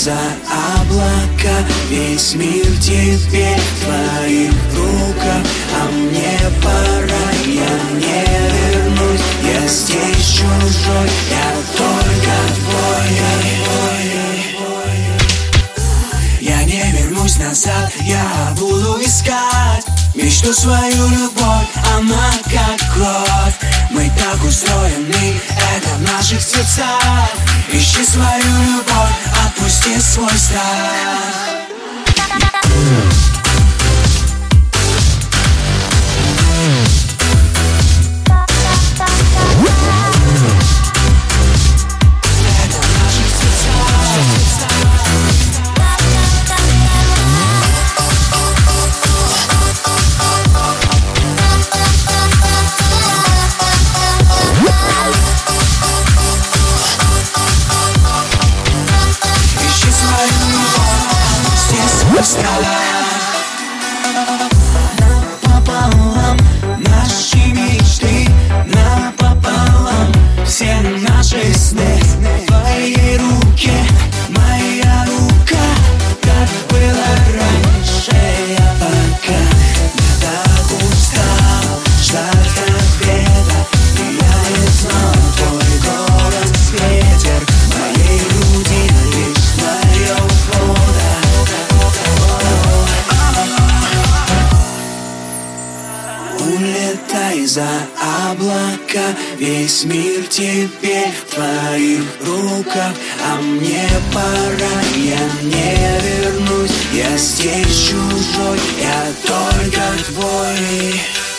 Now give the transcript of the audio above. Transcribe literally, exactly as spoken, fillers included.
за облака, весь мир теперь в твоих руках. А мне пора, я не вернусь, я здесь чужой, я только твой. Я не вернусь назад, я буду искать мечту, свою любовь, она как кровь. Мы так устроены, это в наших сердцах. Ищи свою любовь, отпусти свой страх. Напополам наши мечты, напополам все наши сны. В твоей руке моя рука, как было раньше. Я пока я так устал ждать ответа, и я не знал, твой голос ветер в моей груди, лишь твое фото. Улетай за облака, весь мир теперь в твоих руках. А мне пора, я не вернусь, я здесь чужой, я только твой.